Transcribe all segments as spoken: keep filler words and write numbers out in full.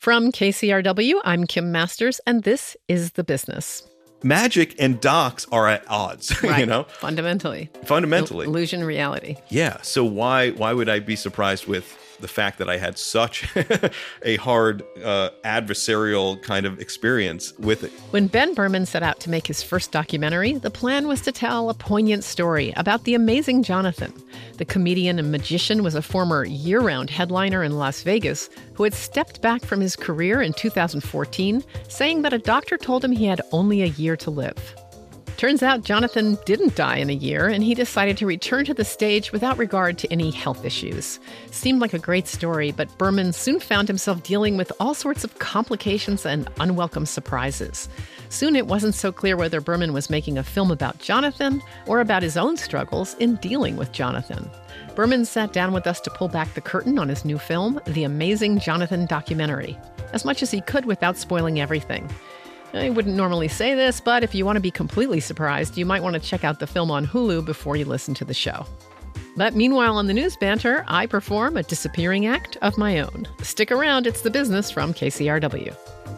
From K C R W, I'm Kim Masters, and this is The Business. Magic and docs are at odds, Right. you know? Fundamentally. Fundamentally. Illusion reality. Yeah. So why why would I be surprised with the fact that I had such a hard uh, adversarial kind of experience with it? When Ben Berman set out to make his first documentary, the plan was to tell a poignant story about the amazing Jonathan. The comedian and magician was a former year-round headliner in Las Vegas who had stepped back from his career in two thousand fourteen, saying that a doctor told him he had only a year to live. Turns out Jonathan didn't die in a year, and he decided to return to the stage without regard to any health issues. Seemed like a great story, but Berman soon found himself dealing with all sorts of complications and unwelcome surprises. Soon it wasn't so clear whether Berman was making a film about Jonathan or about his own struggles in dealing with Jonathan. Berman sat down with us to pull back the curtain on his new film, The Amazing Jonathan Documentary, as much as he could without spoiling everything. I wouldn't normally say this, but if you want to be completely surprised, you might want to check out the film on Hulu before you listen to the show. But meanwhile, on the news banter, I perform a disappearing act of my own. Stick around, it's The Business from K C R W.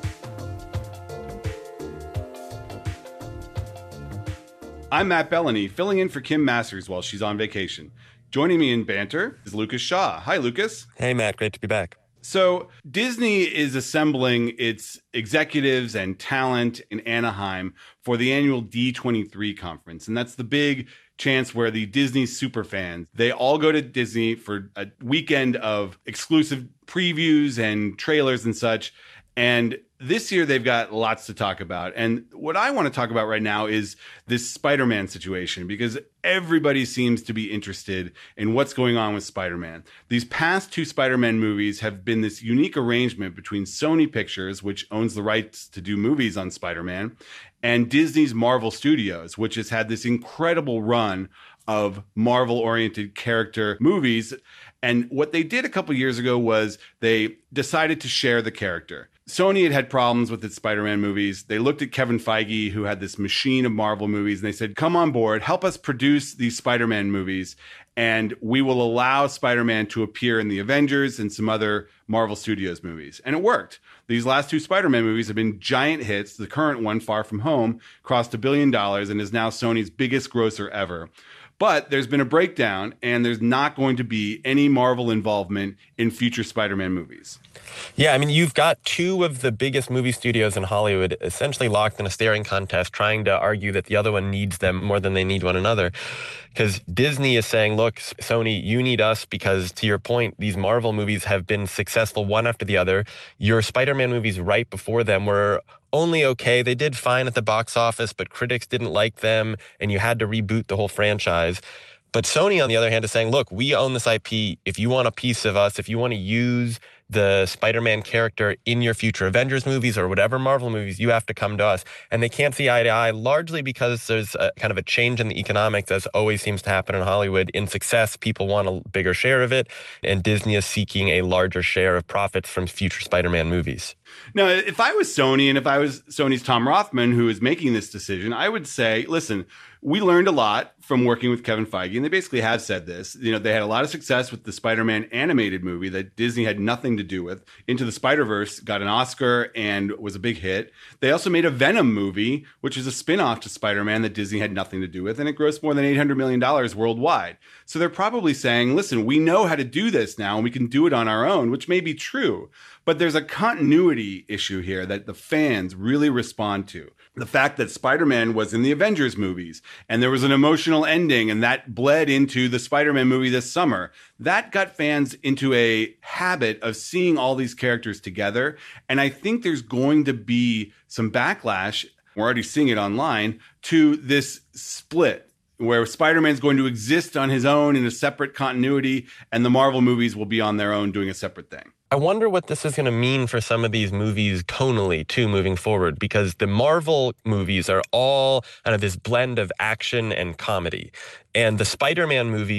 I'm Matt Bellany, filling in for Kim Masters while she's on vacation. Joining me in banter is Lucas Shaw. Hi, Lucas. Hey, Matt. Great to be back. So Disney is assembling its executives and talent in Anaheim for the annual D twenty-three conference. And that's the big chance where the Disney superfans, they all go to Disney for a weekend of exclusive previews and trailers and such. And this year, they've got lots to talk about. And what I want to talk about right now is this Spider-Man situation, because everybody seems to be interested in what's going on with Spider-Man. These past two Spider-Man movies have been this unique arrangement between Sony Pictures, which owns the rights to do movies on Spider-Man, and Disney's Marvel Studios, which has had this incredible run of Marvel-oriented character movies. And what they did a couple years ago was they decided to share the character. Sony had had problems with its Spider-Man movies. They looked at Kevin Feige, who had this machine of Marvel movies, and they said, come on board, help us produce these Spider-Man movies, and we will allow Spider-Man to appear in the Avengers and some other Marvel Studios movies. And it worked. These last two Spider-Man movies have been giant hits. The current one, Far From Home, crossed a billion dollars and is now Sony's biggest grosser ever. But there's been a breakdown, and there's not going to be any Marvel involvement in future Spider-Man movies. Yeah, I mean, you've got two of the biggest movie studios in Hollywood essentially locked in a staring contest, trying to argue that the other one needs them more than they need one another. Because Disney is saying, look, Sony, you need us because, to your point, these Marvel movies have been successful one after the other. Your Spider-Man movies right before them were only okay. They did fine at the box office, but critics didn't like them, and you had to reboot the whole franchise. But Sony, on the other hand, is saying, look, we own this I P. If you want a piece of us, if you want to use the Spider-Man character in your future Avengers movies or whatever Marvel movies, you have to come to us. And they can't see eye to eye, largely because there's a, kind of a change in the economics, as always seems to happen in Hollywood. In success, people want a bigger share of it, and Disney is seeking a larger share of profits from future Spider-Man movies. Now, if I was Sony and if I was Sony's Tom Rothman, who is making this decision, I would say, listen, we learned a lot from working with Kevin Feige, and they basically have said this. You know, they had a lot of success with the Spider-Man animated movie that Disney had nothing to do with. Into the Spider-Verse got an Oscar and was a big hit. They also made a Venom movie, which is a spin-off to Spider-Man that Disney had nothing to do with, and it grossed more than eight hundred million dollars worldwide. So they're probably saying, listen, we know how to do this now, and we can do it on our own, which may be true. But there's a continuity issue here that the fans really respond to. The fact that Spider-Man was in the Avengers movies and there was an emotional ending and that bled into the Spider-Man movie this summer, that got fans into a habit of seeing all these characters together. And I think there's going to be some backlash, we're already seeing it online, to this split where Spider-Man's going to exist on his own in a separate continuity and the Marvel movies will be on their own doing a separate thing. I wonder what this is going to mean for some of these movies tonally, too, moving forward, because the Marvel movies are all kind of this blend of action and comedy. And the Spider-Man movies,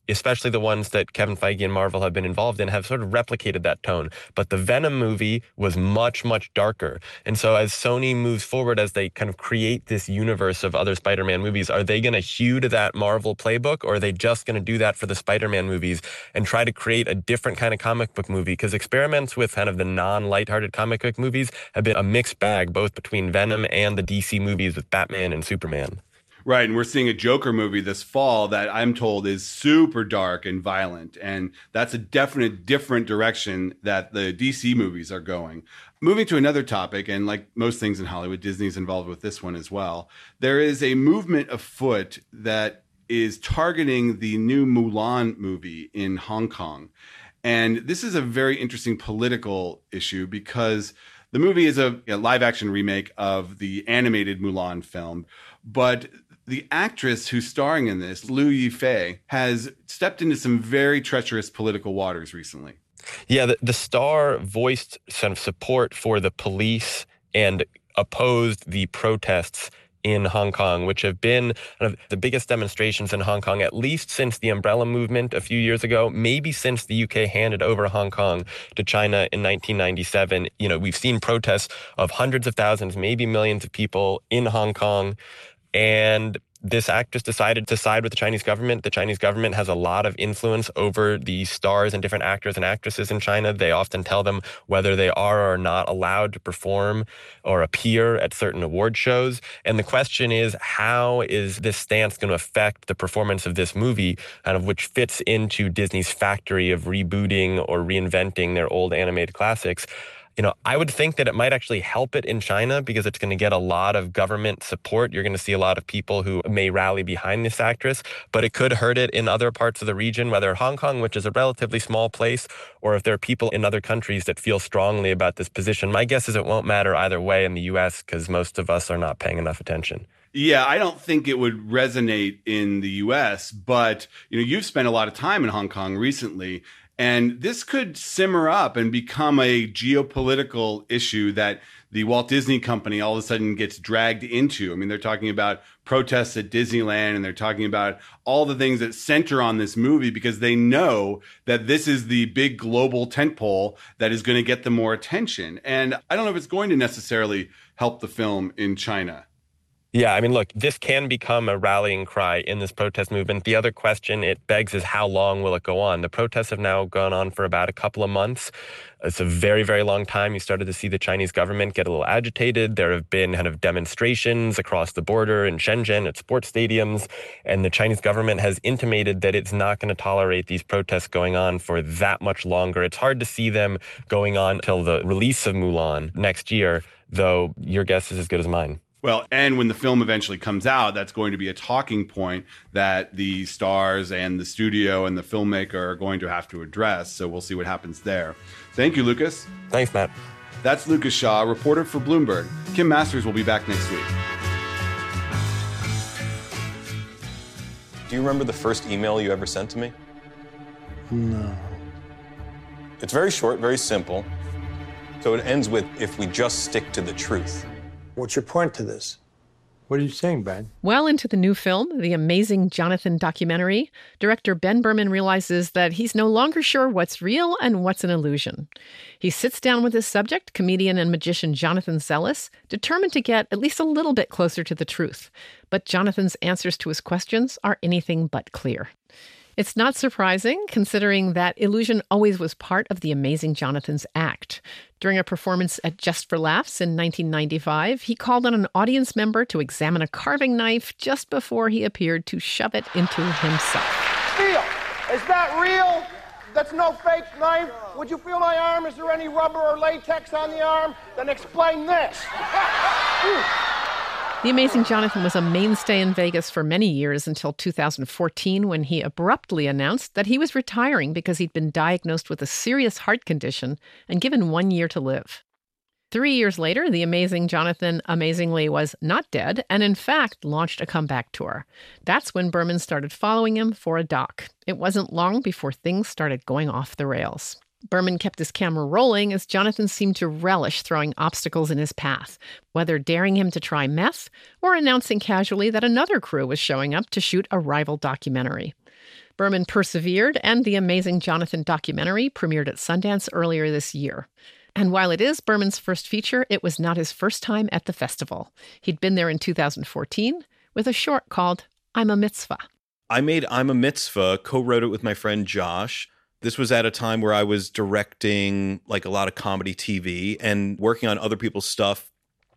especially the ones that Kevin Feige and Marvel have been involved in, have sort of replicated that tone. But the Venom movie was much, much darker. And so as Sony moves forward, as they kind of create this universe of other Spider-Man movies, are they going to hew to that Marvel playbook, or are they just going to do that for the Spider-Man movies and try to create a different kind of comic book movie? Because experiments with kind of the non-lighthearted comic book movies have been a mixed bag, both between Venom and the D C movies with Batman and Superman. Right, and we're seeing a Joker movie this fall that I'm told is super dark and violent, and that's a definite different direction that the D C movies are going. Moving to another topic, and like most things in Hollywood, Disney's involved with this one as well. There is a movement afoot that is targeting the new Mulan movie in Hong Kong. And this is a very interesting political issue because the movie is a, a live-action remake of the animated Mulan film, but the actress who's starring in this, Liu Yifei, has stepped into some very treacherous political waters recently. Yeah, the, the star voiced some support for the police and opposed the protests in Hong Kong, which have been one of the biggest demonstrations in Hong Kong, at least since the Umbrella Movement a few years ago, maybe since the U K handed over Hong Kong to China in nineteen ninety-seven. You know, we've seen protests of hundreds of thousands, maybe millions of people in Hong Kong. And this actress decided to side with the Chinese government. The Chinese government has a lot of influence over the stars and different actors and actresses in China. They often tell them whether they are or are not allowed to perform or appear at certain award shows. And the question is, how is this stance going to affect the performance of this movie, kind of which fits into Disney's factory of rebooting or reinventing their old animated classics? You know, I would think that it might actually help it in China because it's going to get a lot of government support. You're going to see a lot of people who may rally behind this actress, but it could hurt it in other parts of the region, whether Hong Kong, which is a relatively small place, or if there are people in other countries that feel strongly about this position. My guess is it won't matter either way in the U S because most of us are not paying enough attention. Yeah, I don't think it would resonate in the U S, but you know, you've spent a lot of time in Hong Kong recently. And this could simmer up and become a geopolitical issue that the Walt Disney Company all of a sudden gets dragged into. I mean, they're talking about protests at Disneyland, and they're talking about all the things that center on this movie because they know that this is the big global tentpole that is going to get them more attention. And I don't know if it's going to necessarily help the film in China. Yeah, I mean, look, this can become a rallying cry in this protest movement. The other question it begs is how long will it go on? The protests have now gone on for about a couple of months. It's a very, very long time. You started to see the Chinese government get a little agitated. There have been kind of demonstrations across the border in Shenzhen at sports stadiums, and the Chinese government has intimated that it's not going to tolerate these protests going on for that much longer. It's hard to see them going on till the release of Mulan next year, though your guess is as good as mine. Well, and when the film eventually comes out, that's going to be a talking point that the stars and the studio and the filmmaker are going to have to address. So we'll see what happens there. Thank you, Lucas. Thanks, Matt. That's Lucas Shaw, reporter for Bloomberg. Kim Masters will be back next week. Do you remember the first email you ever sent to me? No. It's very short, very simple. So it ends with, if we just stick to the truth. What's your point to this? What are you saying, Ben? Well into the new film, The Amazing Jonathan documentary, director Ben Berman realizes that he's no longer sure what's real and what's an illusion. He sits down with his subject, comedian and magician Jonathan Zelis, determined to get at least a little bit closer to the truth. But Jonathan's answers to his questions are anything but clear. It's not surprising, considering that illusion always was part of The Amazing Jonathan's act. During a performance at Just for Laughs in nineteen ninety-five, he called on an audience member to examine a carving knife just before he appeared to shove it into himself. Feel. Is that real? That's no fake knife? Would you feel my arm? Is there any rubber or latex on the arm? Then explain this. The Amazing Jonathan was a mainstay in Vegas for many years until two thousand fourteen, when he abruptly announced that he was retiring because he'd been diagnosed with a serious heart condition and given one year to live. Three years later, The Amazing Jonathan amazingly was not dead and, in fact, launched a comeback tour. That's when Berman started following him for a doc. It wasn't long before things started going off the rails. Berman kept his camera rolling as Jonathan seemed to relish throwing obstacles in his path, whether daring him to try meth or announcing casually that another crew was showing up to shoot a rival documentary. Berman persevered, and The Amazing Jonathan documentary premiered at Sundance earlier this year. And while it is Berman's first feature, it was not his first time at the festival. He'd been there in two thousand fourteen with a short called I'm a Mitzvah. I made I'm a Mitzvah, co-wrote it with my friend Josh. This was at a time where I was directing like a lot of comedy T V, and working on other people's stuff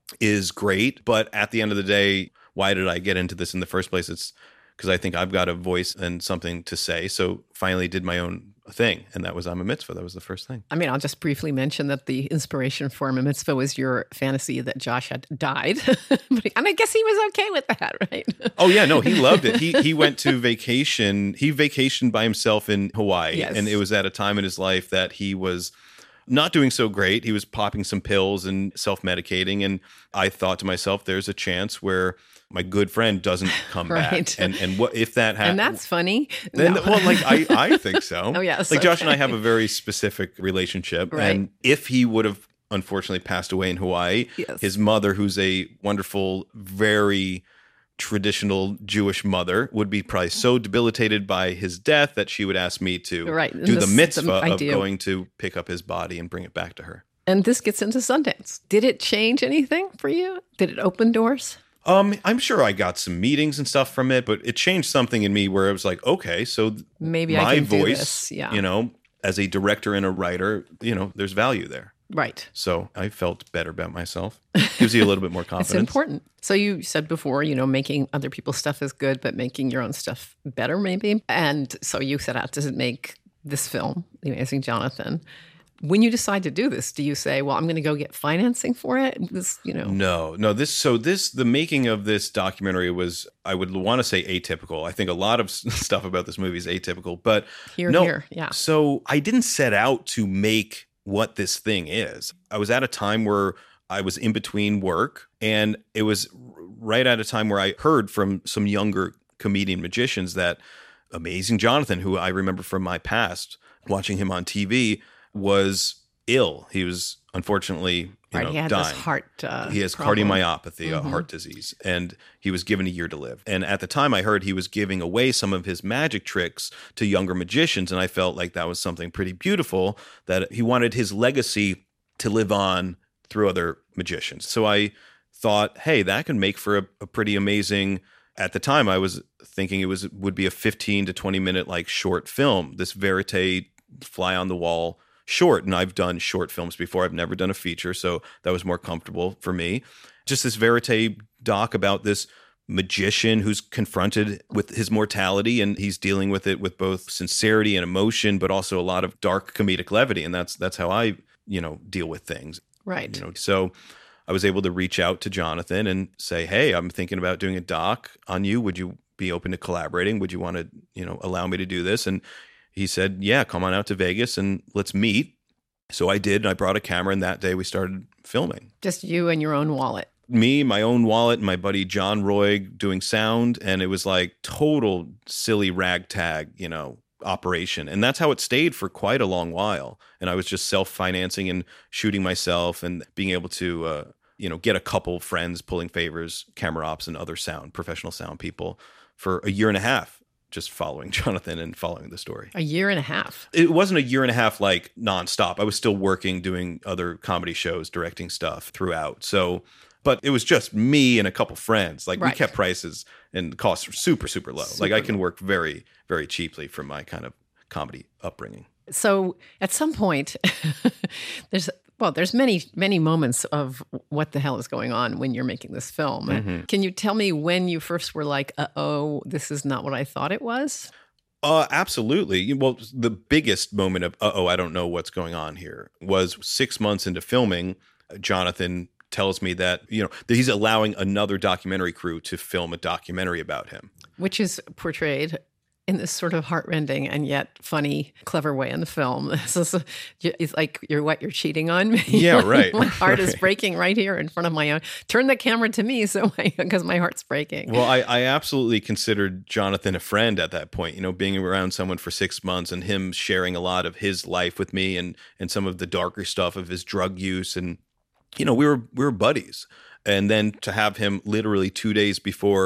is great. But at the end of the day, why did I get into this in the first place? It's because I think I've got a voice and something to say. So finally did my own thing, and that was I'm a Mitzvah. That was the first thing. I mean, I'll just briefly mention that the inspiration for I'm a Mitzvah was your fantasy that Josh had died. And I guess he was okay with that, right? Oh, yeah. No, he loved it. He he went to vacation. He vacationed by himself in Hawaii. Yes. And it was at a time in his life that he was not doing so great. He was popping some pills and self-medicating. And I thought to myself, there's a chance where my good friend doesn't come Right. back. And and what if that happens? And that's funny. Then, No. well, like I, I think so. Oh, yes, Like Josh and I okay. have a very specific relationship. Right. And if he would have unfortunately passed away in Hawaii, Yes. his mother, who's a wonderful, very traditional Jewish mother, would be probably so debilitated by his death that she would ask me to Right. And do the this- the mitzvah of idea- going to pick up his body and bring it back to her. And this gets into Sundance. Did it change anything for you? Did it open doors? Um, I'm sure I got some meetings and stuff from it, but it changed something in me where I was like, okay, so th- Maybe I my can do voice, this. Yeah. you know, as a director and a writer, you know, there's value there. Right. So I felt better about myself. Gives you a little bit more confidence. It's important. So you said before, you know, making other people's stuff is good, but making your own stuff better, maybe. And so you set out to make this film, The Amazing Jonathan. When you decide to do this, do you say, well, I'm going to go get financing for it? This, you know. No, no. This so this the making of this documentary was, I would want to say, atypical. I think a lot of s- stuff about this movie is atypical, but Here, no. here, yeah. So I didn't set out to make what this thing is. I was at a time where I was in between work, and it was right at a time where I heard from some younger comedian magicians that Amazing Jonathan, who I remember from my past, watching him on T V, was ill. He was unfortunately, you Right, know, he had dying. this heart uh, He has problem. cardiomyopathy, a heart disease, and he was given a year to live. And at the time, I heard he was giving away some of his magic tricks to younger magicians, and I felt like that was something pretty beautiful, that he wanted his legacy to live on through other magicians. So I thought, hey, that can make for a, a pretty amazing. At the time, I was thinking it was would be a fifteen to twenty minute like short film, this verite fly on the wall short. And I've done short films before. I've never done a feature, so that was more comfortable for me. Just this verite doc about this magician who's confronted with his mortality, and he's dealing with it with both sincerity and emotion, but also a lot of dark comedic levity. And that's that's how I, you know, deal with things. Right. You know, so I was able to reach out to Jonathan and say, hey, I'm thinking about doing a doc on you. Would you be open to collaborating? Would you want to, you know, allow me to do this? And he said, yeah, come on out to Vegas and let's meet. So I did, and I brought a camera, and that day we started filming. Just you and your own wallet. Me, my own wallet, and my buddy John Roy doing sound, and it was like total silly ragtag, you know, operation. And that's how it stayed for quite a long while. And I was just self-financing and shooting myself and being able to, uh, you know, get a couple friends pulling favors, camera ops and other sound, professional sound people for a year and a half. Just following Jonathan and following the story. A year and a half. It wasn't a year and a half like nonstop. I was still working, doing other comedy shows, directing stuff throughout. So, but it was just me and a couple friends. Like Right. we kept prices and costs were super, super low. Super like I can low. work very, very cheaply from my kind of comedy upbringing. So at some point, there's well, there's many many moments of what the hell is going on when you're making this film. Mm-hmm. Can you tell me when you first were like, uh oh, this is not what I thought it was? Uh, absolutely. Well, the biggest moment of, uh-oh, I don't know what's going on here was six months into filming. Jonathan tells me that, you know, that he's allowing another documentary crew to film a documentary about him. Which is portrayed in this sort of heartrending and yet funny, clever way in the film. This is a, it's like you're what you're cheating on me. Yeah, right. My heart is Right. breaking right here in front of my own. Turn the camera to me, so because my heart's breaking. Well, I, I absolutely considered Jonathan a friend at that point, you know, being around someone for six months and him sharing a lot of his life with me and, and some of the darker stuff of his drug use. And, you know, we were, we were buddies. And then to have him literally two days before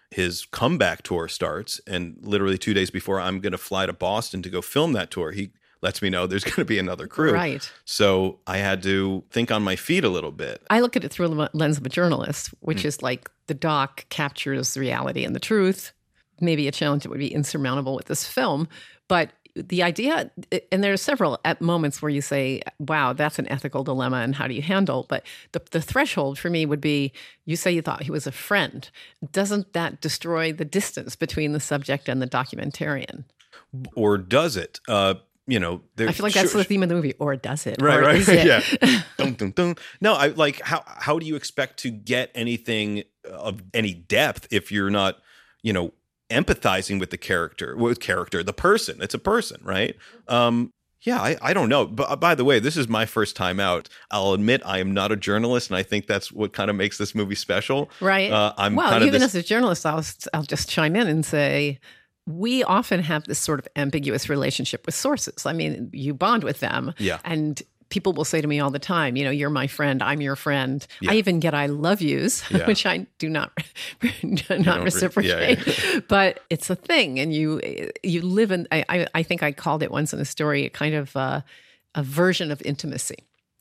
his comeback tour starts, and literally two days before I'm going to fly to Boston to go film that tour, he lets me know there's going to be another crew. Right. So I had to think on my feet a little bit. I look at it through the lens of a journalist, which Mm. is like the doc captures the reality and the truth. Maybe a challenge that would be insurmountable with this film. But the idea, and there are several at moments where you say, wow, that's an ethical dilemma, and how do you handle? But the, the threshold for me would be, you say you thought he was a friend. Doesn't that destroy the distance between the subject and the documentarian? Or does it? Uh, you know, I feel like that's the theme of the movie. Or does it? Right, or right. Is it? Yeah. dun, dun, dun. No, I like how how do you expect to get anything of any depth if you're not, you know, empathizing with the character, with character, the person. It's a person, right? Um, yeah, I, I don't know. But by the way, this is my first time out. I'll admit I am not a journalist, and I think that's what kind of makes this movie special. Right. Uh, I'm well, kind of even this, as a journalist, I'll, I'll just chime in and say, we often have this sort of ambiguous relationship with sources. I mean, you bond with them. Yeah. And people will say to me all the time, you know, you're my friend, I'm your friend. Yeah. I even get I love yous, Yeah. which I do not not don't re- reciprocate. yeah, yeah. But it's a thing. And you you live in, I, I, I think I called it once in a story, a kind of uh, a version of intimacy.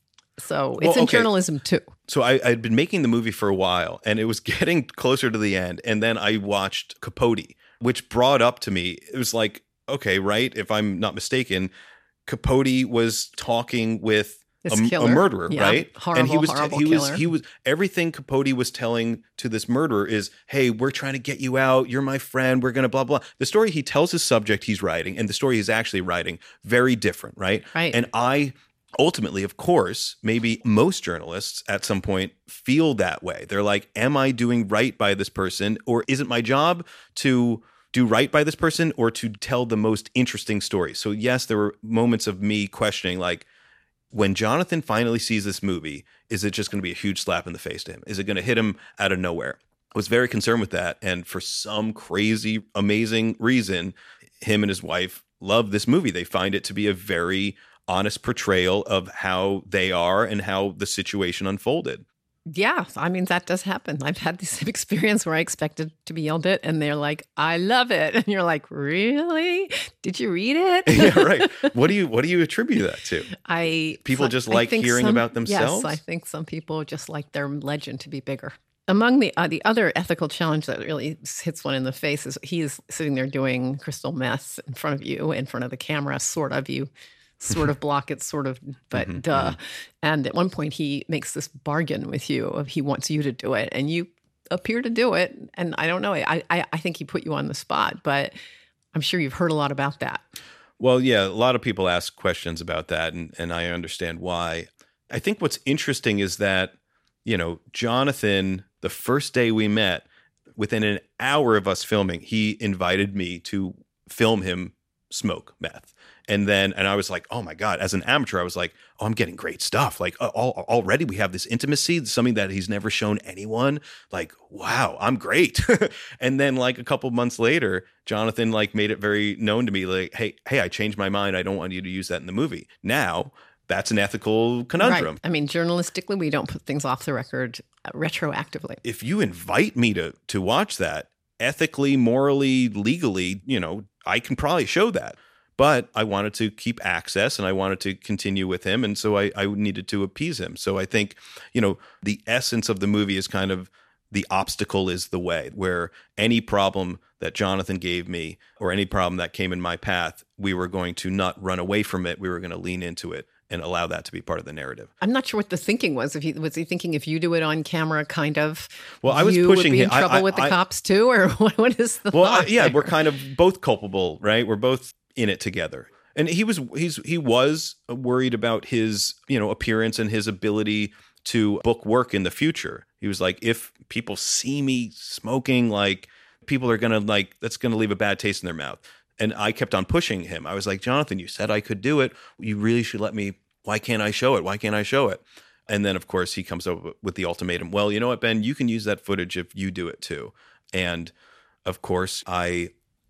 So it's Well, in okay. journalism too. So I, I'd been making the movie for a while, and it was getting closer to the end. And then I watched Capote, which brought up to me, it was like, okay, right? If I'm not mistaken, Capote was talking with This a, a killer. murderer, Yeah. right? Horrible, and he was horrible he was killer. he was everything Capote was telling to this murderer is, hey, we're trying to get you out. You're my friend. We're gonna blah blah. The story he tells his subject he's writing, and the story he's actually writing, very different, right? Right. And I ultimately, of course, maybe most journalists at some point feel that way. They're like, am I doing right by this person, or is it my job to do right by this person or to tell the most interesting story? So yes, there were moments of me questioning, like, when Jonathan finally sees this movie, is it just going to be a huge slap in the face to him? Is it going to hit him out of nowhere? I was very concerned with that. And for some crazy, amazing reason, him and his wife love this movie. They find it to be a very honest portrayal of how they are and how the situation unfolded. Yeah, I mean, that does happen. I've had this experience where I expected to be yelled at, and they're like, I love it. And you're like, really? Did you read it? Yeah, right. What do you what do you attribute that to? I People just I like think hearing some- about themselves? Yes, I think some people just like their legend to be bigger. Among the uh, the other ethical challenge that really hits one in the face is he is sitting there doing crystal meth in front of you, in front of the camera, sort of. You sort of block it, sort of, but Mhm, duh. mhm. And at one point, he makes this bargain with you of he wants you to do it, and you appear to do it. And I don't know, I, I, I think he put you on the spot, but I'm sure you've heard a lot about that. Well, yeah, a lot of people ask questions about that, and, and I understand why. I think what's interesting is that, you know, Jonathan, the first day we met, within an hour of us filming, he invited me to film him smoke meth. And then, and I was like, oh my God, as an amateur, I was like, oh, I'm getting great stuff. Like uh, all, already we have this intimacy, something that he's never shown anyone. Like, wow, I'm great. And then like a couple months later, Jonathan like made it very known to me, like, hey, hey, I changed my mind. I don't want you to use that in the movie. Now that's an ethical conundrum. Right. I mean, journalistically, we don't put things off the record uh, retroactively. If you invite me to to watch that, ethically, morally, legally, you know, I can probably show that. But I wanted to keep access and I wanted to continue with him. And so I, I needed to appease him. So I think, you know, the essence of the movie is kind of the obstacle is the way, where any problem that Jonathan gave me or any problem that came in my path, we were going to not run away from it. We were going to lean into it and allow that to be part of the narrative. I'm not sure what the thinking was. If he was he thinking if you do it on camera, kind of, Well, I was you pushing would be in him. I- trouble I- with the I- cops too, or what, what is the Well, uh, thought yeah, there? we're kind of both culpable, right? We're both in it together. And he was he's he was worried about his, you know, appearance and his ability to book work in the future. He was like, if people see me smoking, like people are gonna like that's gonna leave a bad taste in their mouth. And I kept on pushing him. I was like, Jonathan, you said I could do it. You really should let me. Why can't I show it? Why can't I show it? And then, of course, he comes up with the ultimatum. Well, you know what, Ben? You can use that footage if you do it too. And of course, I.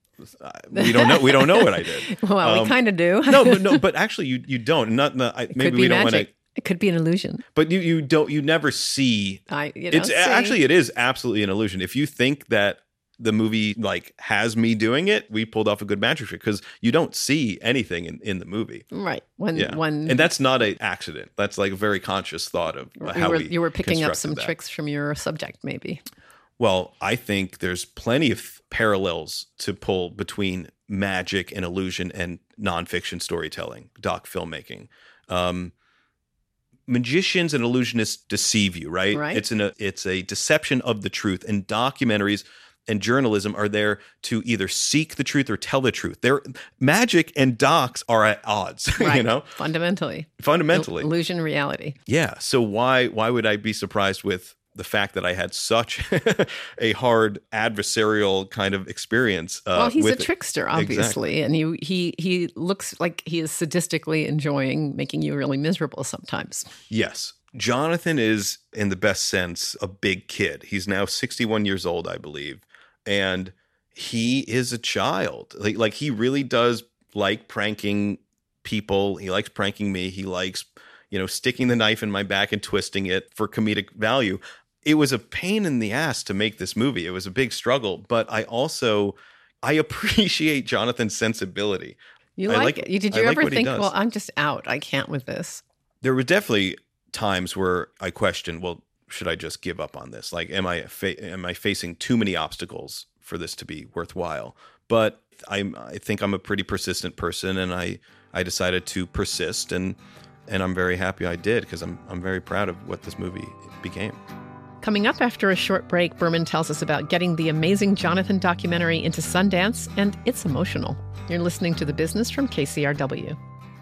we don't know. We don't know what I did. Well, Um, we kind of do. no, but no, but actually, you you don't. Not I, It maybe could be we don't want to. magic. It could be an illusion. But you you don't. You never see. I, you know, It's see. actually it is absolutely an illusion. If you think that the movie like has me doing it, we pulled off a good magic trick because you don't see anything in, in the movie. Right. When, Yeah. when And that's not an accident. That's like a very conscious thought of you how were, we you were picking up constructed some that. tricks from your subject, maybe. Well, I think there's plenty of parallels to pull between magic and illusion and nonfiction storytelling, doc filmmaking. Um, magicians and illusionists deceive you, right? Right. It's an it's a deception of the truth, and documentaries and journalism are there to either seek the truth or tell the truth. They're, magic and docs are at odds, Right. you know, Fundamentally. fundamentally. Illusion, reality. Yeah. So why why would I be surprised with the fact that I had such a hard adversarial kind of experience? Uh, Well, he's a with it? trickster, obviously, and he he he looks like he is sadistically enjoying making you really miserable sometimes. Yes. Jonathan is, in the best sense, a big kid. He's now sixty-one years old, I believe. And he is a child. Like, like he really does like pranking people. He likes pranking me. He likes, you know, sticking the knife in my back and twisting it for comedic value. It was a pain in the ass to make this movie. It was a big struggle, but I also I appreciate Jonathan's sensibility. You I like, like- it? You, did I you like ever what he think, does. well, I'm just out. I can't with this. There were definitely times where I questioned, well, should I just give up on this? Like, am I fa- am I facing too many obstacles for this to be worthwhile? But I I think I'm a pretty persistent person, and I I decided to persist, and and I'm very happy I did because I'm I'm very proud of what this movie became. Coming up after a short break, Berman tells us about getting the Amazing Jonathan documentary into Sundance, and it's emotional. You're listening to The Business from K C R W.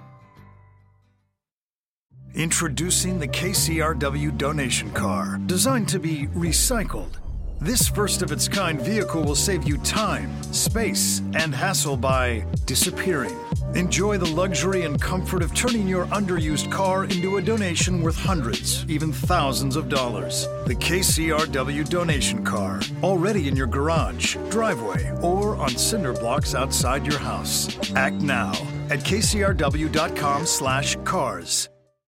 Introducing the K C R W donation car, designed to be recycled. This first-of-its-kind vehicle will save you time, space, and hassle by disappearing. Enjoy the luxury and comfort of turning your underused car into a donation worth hundreds, even thousands of dollars. The K C R W donation car, already in your garage, driveway, or on cinder blocks outside your house. Act now at k c r w dot com slash cars.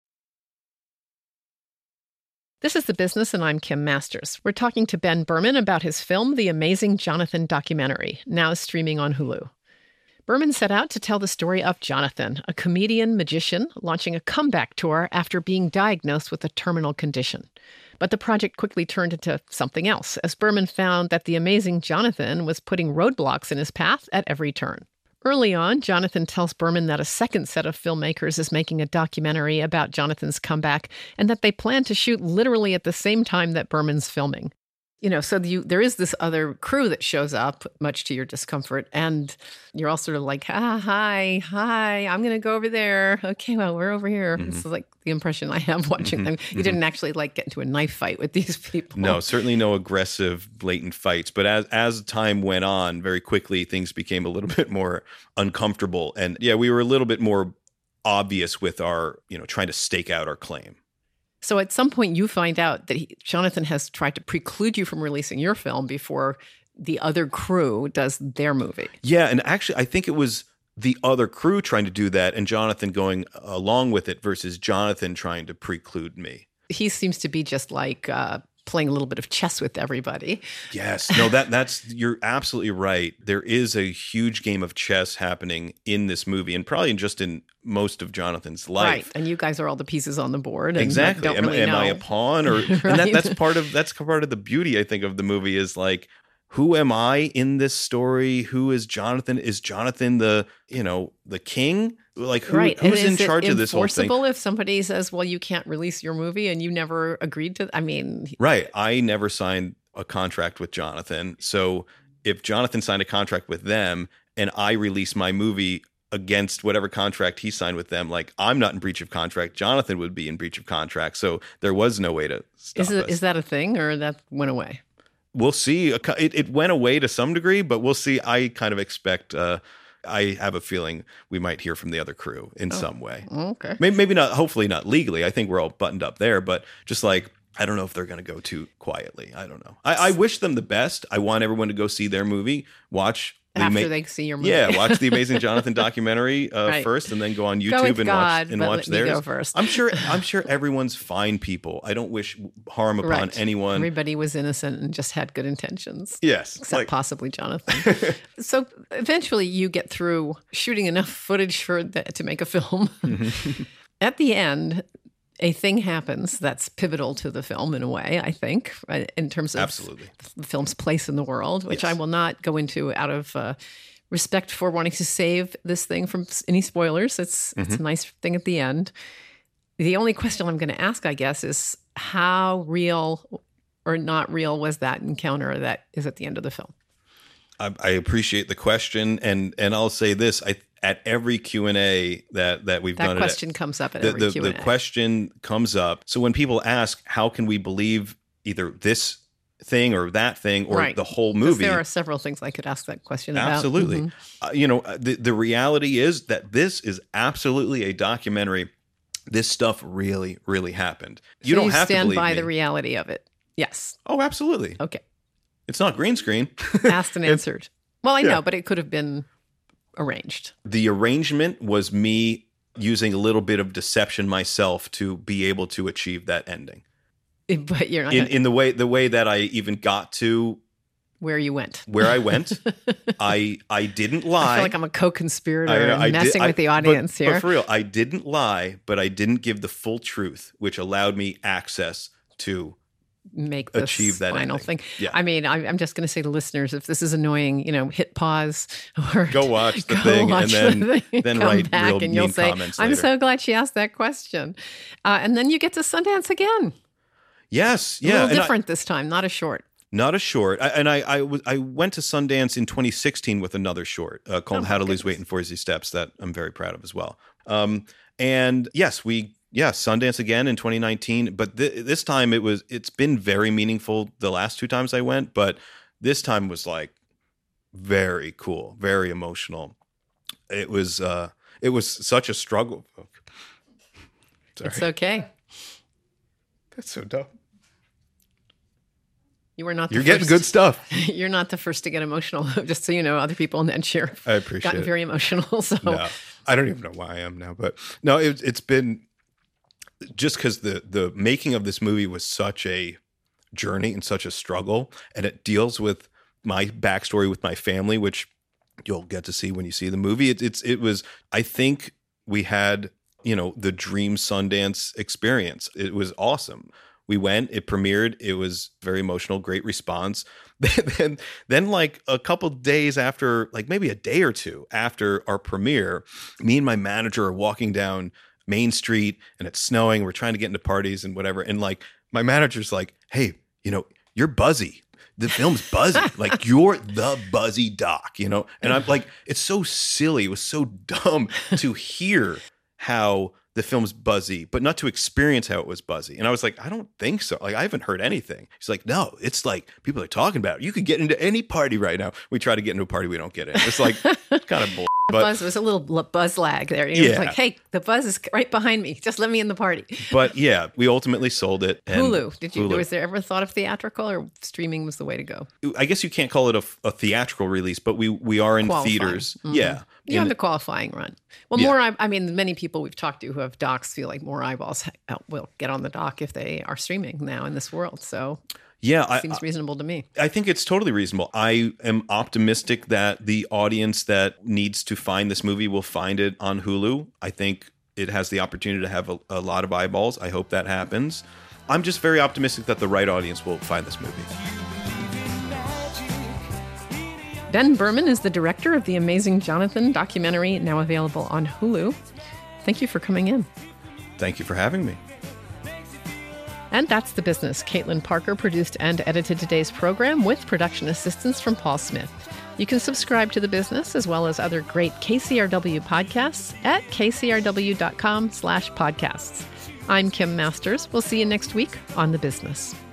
This is The Business, and I'm Kim Masters. We're talking to Ben Berman about his film, The Amazing Jonathan documentary, now streaming on Hulu. Berman set out to tell the story of Jonathan, a comedian magician launching a comeback tour after being diagnosed with a terminal condition. But the project quickly turned into something else, as Berman found that The Amazing Jonathan was putting roadblocks in his path at every turn. Early on, Jonathan tells Berman that a second set of filmmakers is making a documentary about Jonathan's comeback, and that they plan to shoot literally at the same time that Berman's filming. You know, so you, there is this other crew that shows up, much to your discomfort, and you're all sort of like, ah, hi, hi, I'm going to go over there. Okay, well, we're over here. Mm-hmm. This is like the impression I have watching them. You didn't actually like get into a knife fight with these people. No, certainly no aggressive, blatant fights. But as as time went on, very quickly things became a little bit more uncomfortable, and yeah, we were a little bit more obvious with our, you know, trying to stake out our claim. So at some point you find out that he, Jonathan has tried to preclude you from releasing your film before the other crew does their movie. Yeah, and actually, I think it was the other crew trying to do that and Jonathan going along with it versus Jonathan trying to preclude me. He seems to be just like uh, playing a little bit of chess with everybody. Yes. No, that that's you're absolutely right. There is a huge game of chess happening in this movie, and probably just in most of Jonathan's life. Right. And you guys are all the pieces on the board. And Exactly. Don't Am, really am know. I a pawn, or Right. and that, that's part of that's part of the beauty, I think, of the movie is like, who am I in this story? Who is Jonathan? Is Jonathan the, you know, the king? Like who, Right. who's and in is it charge of this whole thing? enforceable if somebody says, well, you can't release your movie and you never agreed to, I mean, Right. I never signed a contract with Jonathan. So if Jonathan signed a contract with them and I release my movie against whatever contract he signed with them, like I'm not in breach of contract, Jonathan would be in breach of contract. So there was no way to stop is, it, us. is that a thing or that went away? We'll see. It, it went away to some degree, but we'll see. I kind of expect, uh, I have a feeling we might hear from the other crew in Oh. some way. Okay. Maybe, maybe not, hopefully not legally. I think we're all buttoned up there, but just like, I don't know if they're going to go too quietly. I don't know. I, I wish them the best. I want everyone to go see their movie, watch We After may- they see your movie. Yeah, watch the Amazing Jonathan documentary uh, Right. first, and then go on Go YouTube with and God, watch and but watch let me theirs. go first. I'm sure. I'm sure everyone's fine people. I don't wish harm upon Right. anyone. Everybody was innocent and just had good intentions. Yes, Except like- possibly Jonathan. So eventually you get through shooting enough footage for the, to make a film. Mm-hmm. At the end, a thing happens that's pivotal to the film in a way, I think, uh, in terms of Absolutely. the film's place in the world, which Yes. I will not go into out of uh, respect for wanting to save this thing from s- any spoilers. It's, it's Mm-hmm. a nice thing at the end. The only question I'm going to ask, I guess, is how real or not real was that encounter that is at the end of the film? I, I appreciate the question, and and I'll say this: I at every Q and A that that we've That done, question comes up at the, every the, Q the and A. question comes up. So when people ask, how can we believe either this thing or that thing or Right. the whole 'Cause movie? there are several things I could ask that question about. Absolutely. Mhm. Uh, you know, the, the reality is that this is absolutely a documentary. This stuff really, really happened. You So don't you have to stand believe by me. the reality of it. Yes. Oh, absolutely. Okay. It's not green screen. Asked and It's- answered. Well, I yeah. know, but it could have been arranged. The arrangement was me using a little bit of deception myself to be able to achieve that ending. But you're not In gonna, in the way the way that I even got to where you went. where I went, I I didn't I lie. feel like I'm a co-conspirator I know, and I did- messing I- with the but- audience but here. for real, I didn't lie, but I didn't give the full truth, which allowed me access to Make this achieve that final ending. thing. Yeah. I mean, I'm, I'm just going to say to listeners, if this is annoying, you know, hit pause or Go watch the go thing watch and the then thing, then come write back real and you'll mean say, comments I'm later. so glad she asked that question. Uh, and then you get to Sundance again. Yes, A yeah, little and I- different this time, not a short. not a short. I, and I I, w- I went to Sundance in twenty sixteen with another short uh, called Oh, my How to Lose goodness. Weight in forty Steps that I'm very proud of as well. Um, and yes, we yeah Sundance again in twenty nineteen, but th- this time it was it's been very meaningful the last two times I went, but this time was like very cool, very emotional. It was uh, it was such a struggle. Sorry, It's okay. that's so dumb. You were not the You're getting first. good stuff. You're not the first to get emotional, just so you know. Other people in that chair I appreciate gotten it. very emotional. So No, I don't even know why I am now, but no, it, it's been just because the the making of this movie was such a journey and such a struggle, and it deals with my backstory with my family, which you'll get to see when you see the movie. It, it's it was I think we had you know the dream Sundance experience. It was awesome. We went, it premiered, it was very emotional, great response. then, then like a couple days after, like maybe a day or two after our premiere, me and my manager are walking down Main Street and it's snowing. We're trying to get into parties and whatever. And like my manager's like, hey, you know, you're buzzy. The film's buzzy. Like you're the buzzy doc, you know? And I'm like, it's so silly. It was so dumb to hear how the film's buzzy, but not to experience how it was buzzy. And I was like, I don't think so. Like, I haven't heard anything. He's like, no, it's like people are talking about it. You could get into any party right now. We try to get into a party we don't get in. It's like kind of bull. the But buzz was a little l- buzz lag there. You know, Yeah. It's like, hey, the buzz is right behind me. Just let me in the party. but yeah, we ultimately sold it. And Hulu. Did you? Hulu. Was there ever thought of theatrical or streaming was the way to go? I guess you can't call it a, a theatrical release, but we we are in Qualifying. theaters. Mhm. Yeah. You In- have the qualifying run. Well, Yeah. more. I, I mean, many people we've talked to who have docs feel like more eyeballs uh, will get on the dock if they are streaming now in this world. So yeah, I, seems reasonable to me. I think it's totally reasonable. I am optimistic that the audience that needs to find this movie will find it on Hulu. I think it has the opportunity to have a, a lot of eyeballs. I hope that happens. I'm just very optimistic that the right audience will find this movie. Ben Berman is the director of the Amazing Jonathan documentary, now available on Hulu. Thank you for coming in. Thank you for having me. And that's The Business. Caitlin Parker produced and edited today's program with production assistance from Paul Smith. You can subscribe to The Business as well as other great K C R W podcasts at kcrw.com slash podcasts. I'm Kim Masters. We'll see you next week on The Business.